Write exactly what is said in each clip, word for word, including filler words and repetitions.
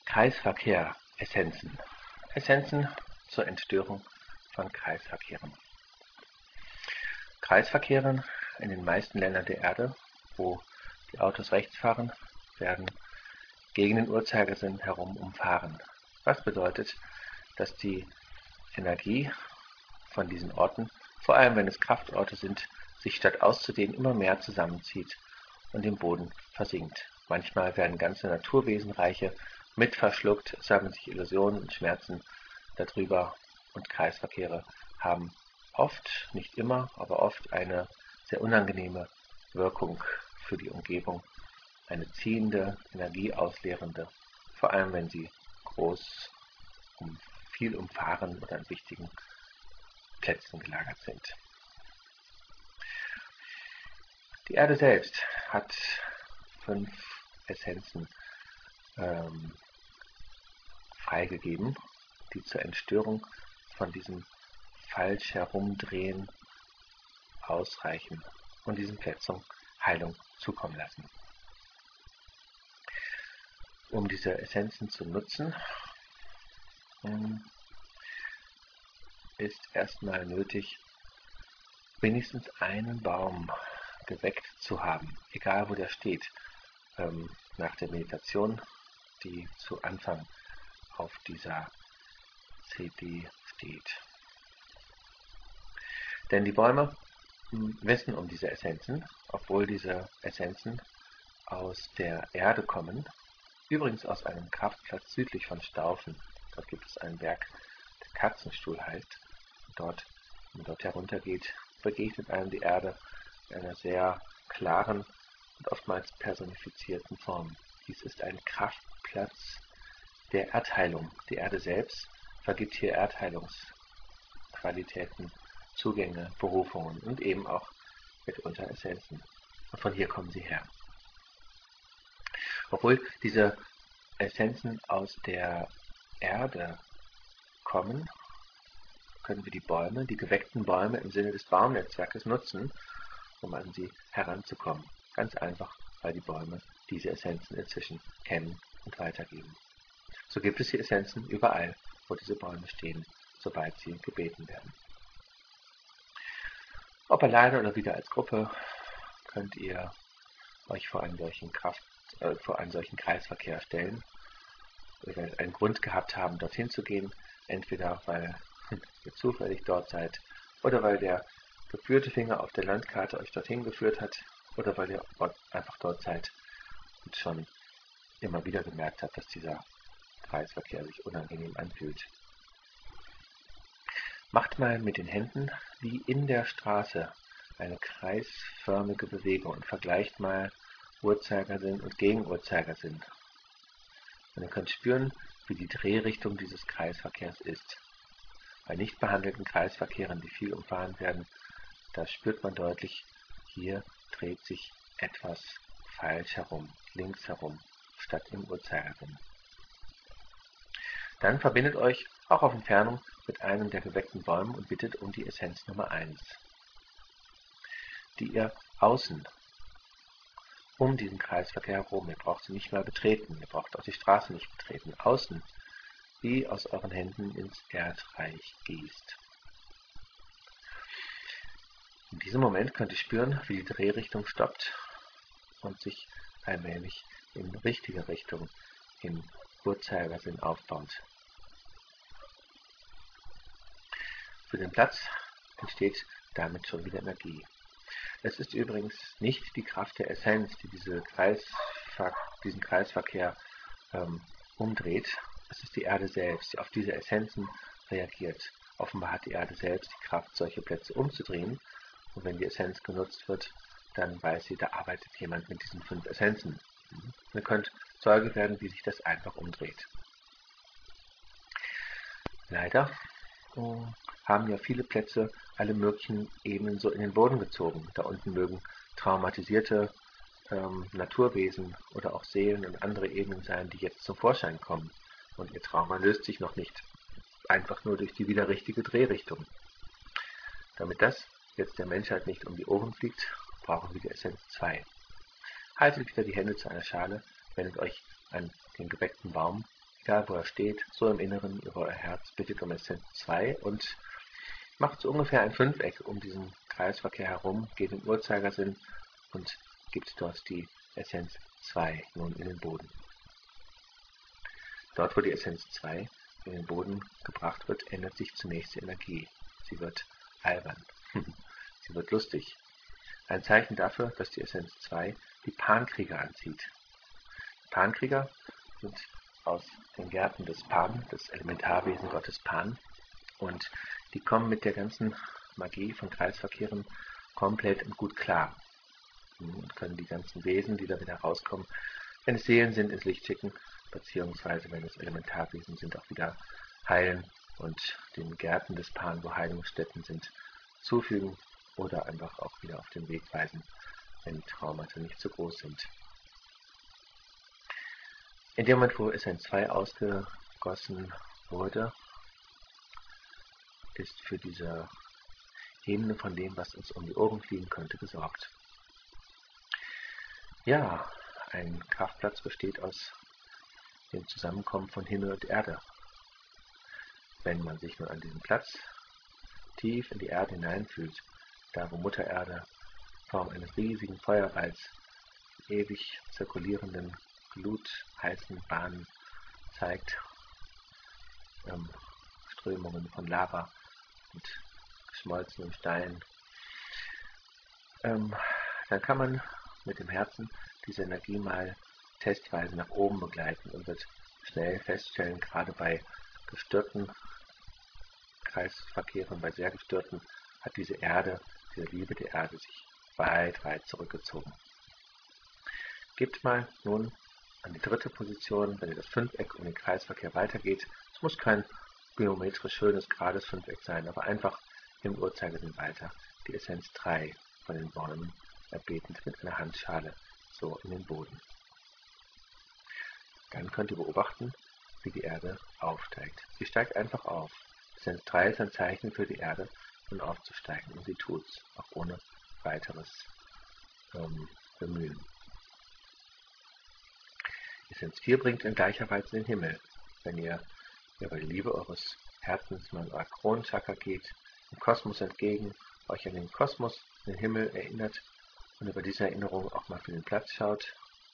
Kreisverkehr, Essenzen. Essenzen zur Entstörung von Kreisverkehren. Kreisverkehre in den meisten Ländern der Erde, wo die Autos rechts fahren, werden gegen den Uhrzeigersinn herum umfahren. Was bedeutet, dass die Energie von diesen Orten, vor allem wenn es Kraftorte sind, sich statt auszudehnen immer mehr zusammenzieht und im Boden versinkt. Manchmal werden ganze Naturwesenreiche mit verschluckt, sammeln sich Illusionen und Schmerzen darüber, und Kreisverkehre haben oft, nicht immer, aber oft eine sehr unangenehme Wirkung für die Umgebung, eine ziehende, energieausleerende, vor allem wenn sie groß, um viel umfahren oder an wichtigen Plätzen gelagert sind. Die Erde selbst hat fünf Essenzen ähm, freigegeben, die zur Entstörung von diesem falsch herumdrehen ausreichen und diesen Plätzen Heilung zukommen lassen. Um diese Essenzen zu nutzen, ist erstmal nötig, wenigstens einen Baum geweckt zu haben, egal wo der steht, ähm, nach der Meditation, die zu Anfang auf dieser C D steht. Denn die Bäume wissen um diese Essenzen, obwohl diese Essenzen aus der Erde kommen, übrigens aus einem Kraftplatz südlich von Staufen. Dort gibt es einen Berg, der Katzenstuhl heißt. Dort, wenn man dort heruntergeht, begegnet einem die Erde in einer sehr klaren und oftmals personifizierten Form. Dies ist ein Kraftplatz der Erdheilung. Die Erde selbst vergibt hier Erdheilungsqualitäten, Zugänge, Berufungen und eben auch mitunter Essenzen. Und von hier kommen sie her. Obwohl diese Essenzen aus der Erde kommen, können wir die Bäume, die geweckten Bäume im Sinne des Baumnetzwerkes nutzen, um an sie heranzukommen. Ganz einfach, weil die Bäume diese Essenzen inzwischen kennen und weitergeben. So gibt es die Essenzen überall, wo diese Bäume stehen, sobald sie gebeten werden. Ob alleine oder wieder als Gruppe, könnt ihr euch vor einen solchen Kraft, äh, vor einen solchen Kreisverkehr stellen. Ihr werdet einen Grund gehabt haben, dorthin zu gehen, entweder weil ihr zufällig dort seid oder weil der geführte Finger auf der Landkarte euch dorthin geführt hat oder weil ihr einfach dort seid und schon immer wieder gemerkt habt, dass dieser Kreisverkehr sich unangenehm anfühlt. Macht mal mit den Händen wie in der Straße eine kreisförmige Bewegung und vergleicht mal Uhrzeigersinn und Gegenuhrzeigersinn. Und ihr könnt spüren, wie die Drehrichtung dieses Kreisverkehrs ist. Bei nicht behandelten Kreisverkehren, die viel umfahren werden, da spürt man deutlich, hier dreht sich etwas falsch herum, links herum, statt im Uhrzeigersinn. Dann verbindet euch auch auf Entfernung mit einem der geweckten Bäume und bittet um die Essenz Nummer eins, die ihr außen um diesen Kreisverkehr herum, ihr braucht sie nicht mal betreten, ihr braucht auch die Straße nicht betreten, außen wie aus euren Händen ins Erdreich gießt. In diesem Moment könnt ihr spüren, wie die Drehrichtung stoppt und sich allmählich in richtige Richtung im Uhrzeigersinn aufbaut. Für den Platz entsteht damit schon wieder Energie. Es ist übrigens nicht die Kraft der Essenz, die diese Kreisver diesen Kreisverkehr ähm, umdreht. Es ist die Erde selbst, die auf diese Essenzen reagiert. Offenbar hat die Erde selbst die Kraft, solche Plätze umzudrehen. Und wenn die Essenz genutzt wird, dann weiß sie, da arbeitet jemand mit diesen fünf Essenzen. Ihr könnt Zeuge werden, wie sich das einfach umdreht. Leider äh, haben ja viele Plätze alle möglichen Ebenen so in den Boden gezogen. Da unten mögen traumatisierte ähm, Naturwesen oder auch Seelen und andere Ebenen sein, die jetzt zum Vorschein kommen. Und ihr Trauma löst sich noch nicht, einfach nur durch die wieder richtige Drehrichtung. Damit das jetzt der Menschheit nicht um die Ohren fliegt, brauchen wir die Essenz zwei. Haltet wieder die Hände zu einer Schale, wendet euch an den geweckten Baum, egal wo er steht, so im Inneren über euer Herz, bittet um Essenz zwei und macht so ungefähr ein Fünfeck um diesen Kreisverkehr herum, geht im Uhrzeigersinn und gibt dort die Essenz zwei nun in den Boden. Dort, wo die Essenz zwei in den Boden gebracht wird, ändert sich zunächst die Energie. Sie wird albern. Sie wird lustig. Ein Zeichen dafür, dass die Essenz zwei die Pankrieger anzieht. Pankrieger sind aus den Gärten des Pan, des Elementarwesen Gottes Pan, und die kommen mit der ganzen Magie von Kreisverkehren komplett und gut klar und können die ganzen Wesen, die da wieder rauskommen, wenn es Seelen sind, ins Licht schicken, beziehungsweise wenn es Elementarwesen sind, auch wieder heilen und den Gärten des Pan, wo Heilungsstätten sind, zufügen oder einfach auch wieder auf den Weg weisen, wenn die Traumata nicht so groß sind. In dem Moment, wo Essenz zwei ausgegossen wurde, ist für diese Ebene von dem, was uns um die Ohren fliegen könnte, gesorgt. Ja, ein Kraftplatz besteht aus dem Zusammenkommen von Himmel und Erde. Wenn man sich nun an diesem Platz tief in die Erde hineinfühlt, da wo Mutter Erde Form eines riesigen Feuerballs ewig zirkulierenden, glutheißen Bahnen zeigt, ähm, Strömungen von Lava und geschmolzenem Stein, ähm, dann kann man mit dem Herzen diese Energie mal testweise nach oben begleiten und wird schnell feststellen, gerade bei gestörten Kreisverkehren, bei sehr gestörten, hat diese Erde, diese Liebe der Erde sich weit, weit zurückgezogen. Gebt mal nun an die dritte Position, wenn ihr das Fünfeck um den Kreisverkehr weitergeht. Es muss kein geometrisch schönes, gerades Fünfeck sein, aber einfach im Uhrzeigersinn weiter. Die Essenz drei von den Bäumen erbetend mit einer Handschale so in den Boden. Dann könnt ihr beobachten, wie die Erde aufsteigt. Sie steigt einfach auf. Essenz drei ist ein Zeichen für die Erde, um aufzusteigen. Und sie tut es, auch ohne weiteres ähm, Bemühen. Essenz vier bringt in gleicher Weise den Himmel. Wenn ihr über die Liebe eures Herzens mal in euer Kronenchakra geht, dem Kosmos entgegen, euch an den Kosmos, den Himmel erinnert und über diese Erinnerung auch mal für den Platz schaut,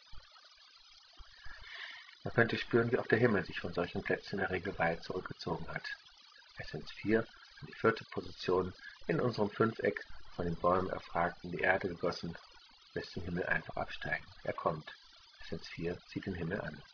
dann könnt ihr spüren, wie auch der Himmel sich von solchen Plätzen in der Regel weit zurückgezogen hat. Essenz vier, die vierte Position, in unserem Fünfeck von den Bäumen erfragt in die Erde gegossen, lässt den Himmel einfach absteigen. Er kommt. Essenz vier zieht den Himmel an.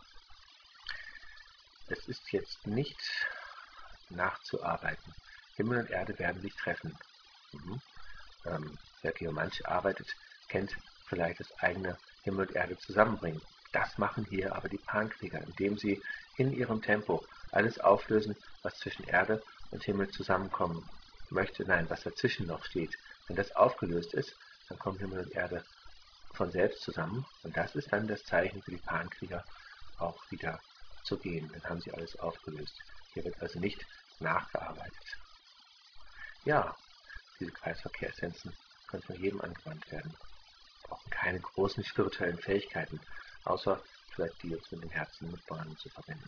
Es ist jetzt nicht nachzuarbeiten. Himmel und Erde werden sich treffen. Mhm. Ähm, wer Geomantisch arbeitet, kennt vielleicht das eigene Himmel und Erde zusammenbringen. Das machen hier aber die Pankrieger, indem sie in ihrem Tempo alles auflösen, was zwischen Erde und Himmel zusammenkommen möchte. Nein, was dazwischen noch steht. Wenn das aufgelöst ist, dann kommen Himmel und Erde von selbst zusammen. Und das ist dann das Zeichen für die Pankrieger, auch wieder zu gehen. Dann haben sie alles aufgelöst. Hier wird also nicht nachgearbeitet. Ja, diese Kreisverkehrsessenzen können von jedem angewandt werden. Brauchen keine großen spirituellen Fähigkeiten, außer vielleicht die jetzt mit dem Herzen mit Bahnen zu verbinden.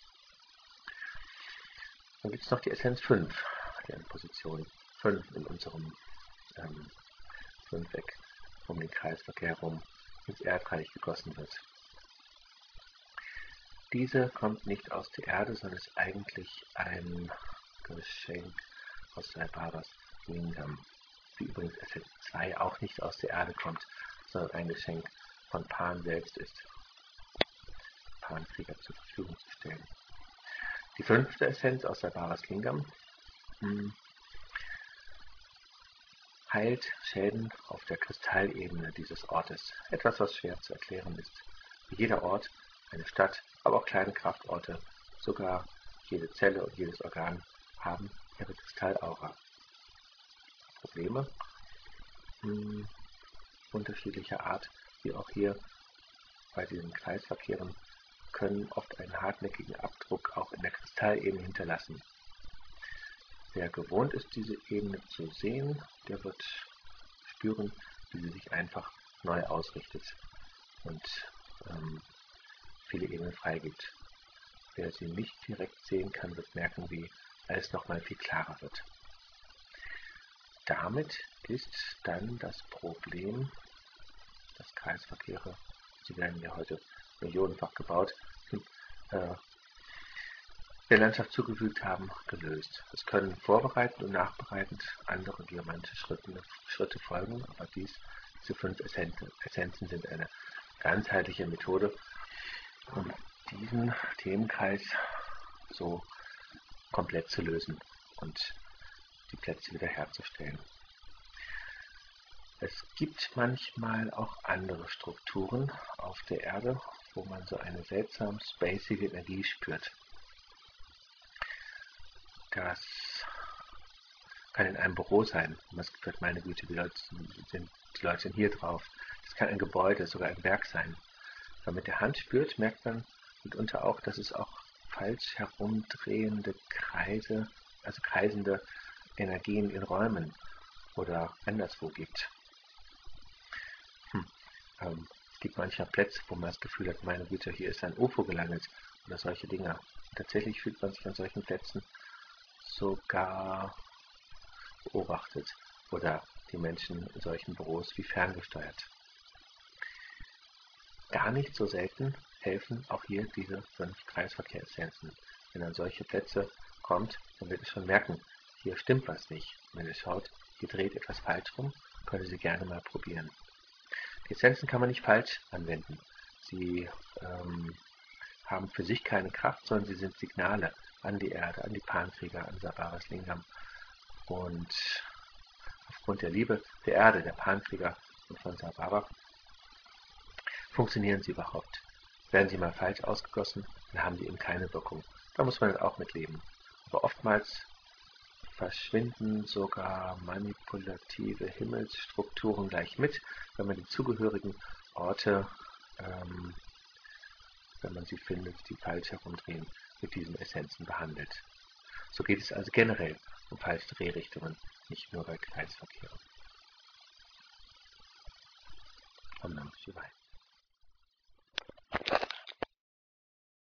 Dann gibt es noch die Essenz fünf, die an Position fünf in unserem ähm, Fünfeck um den Kreisverkehr herum ins Erdreich gegossen wird. Diese kommt nicht aus der Erde, sondern ist eigentlich ein Geschenk aus Saibabas Lingam, wie übrigens Essenz zwei auch nicht aus der Erde kommt, sondern ein Geschenk von Pan selbst ist, Pankrieger zur Verfügung zu stellen. Die fünfte Essenz aus Saibabas Lingam hm, heilt Schäden auf der Kristallebene dieses Ortes. Etwas, was schwer zu erklären ist. Wie jeder Ort, eine Stadt, aber auch kleine Kraftorte, sogar jede Zelle und jedes Organ haben ihre Kristallaura. Probleme hm, unterschiedlicher Art, wie auch hier bei diesen Kreisverkehren, können oft einen hartnäckigen Abdruck auch in der Kristallebene hinterlassen. Wer gewohnt ist, diese Ebene zu sehen, der wird spüren, wie sie sich einfach neu ausrichtet und ähm, viele Ebenen freigibt. wer sie nicht direkt sehen kann, wird merken, wie alles nochmal viel klarer wird. Damit ist dann das Problem, dass Kreisverkehre, sie werden ja heute millionenfach gebaut, äh, der Landschaft zugefügt haben, gelöst. Es können vorbereitend und nachbereitend andere geometrische Schritte, Schritte folgen, aber dies, diese fünf Essenzen sind eine ganzheitliche Methode, um diesen Themenkreis so komplett zu lösen und die Plätze wiederherzustellen. Es gibt manchmal auch andere Strukturen auf der Erde, wo man so eine seltsam spacige Energie spürt. Das kann in einem Büro sein. Man sagt, meine Güte, die Leute sind, die Leute sind hier drauf. Es kann ein Gebäude, sogar ein Berg sein. Wenn man mit der Hand spürt, merkt man mitunter auch, dass es auch falsch herumdrehende Kreise, also kreisende Energien in Räumen oder anderswo gibt. Hm. Ähm, es gibt manchmal Plätze, wo man das Gefühl hat, meine Güte, hier ist ein U F O gelandet oder solche Dinge. Und tatsächlich fühlt man sich an solchen Plätzen sogar beobachtet oder die Menschen in solchen Büros wie ferngesteuert. Gar nicht so selten helfen auch hier diese fünf Kreisverkehrsessenzen. Wenn man an solche Plätze kommt, dann wird es schon merken, hier stimmt was nicht. Wenn ihr schaut, hier dreht etwas falsch rum, könnt ihr sie gerne mal probieren. Die Essenzen kann man nicht falsch anwenden. Sie ähm, haben für sich keine Kraft, sondern sie sind Signale an die Erde, an die Pankrieger, an Sabaras Lingam. Und aufgrund der Liebe der Erde, der Pankrieger und von Sabara, funktionieren sie überhaupt. Werden sie mal falsch ausgegossen, dann haben die eben keine Wirkung. Da muss man dann auch mit leben. Aber oftmals verschwinden sogar manipulative Himmelsstrukturen gleich mit, wenn man die zugehörigen Orte, ähm, wenn man sie findet, die falsch herumdrehen, mit diesen Essenzen behandelt. So geht es also generell um falsche Drehrichtungen, nicht nur bei Kreisverkehren. Om Namah Shivaya.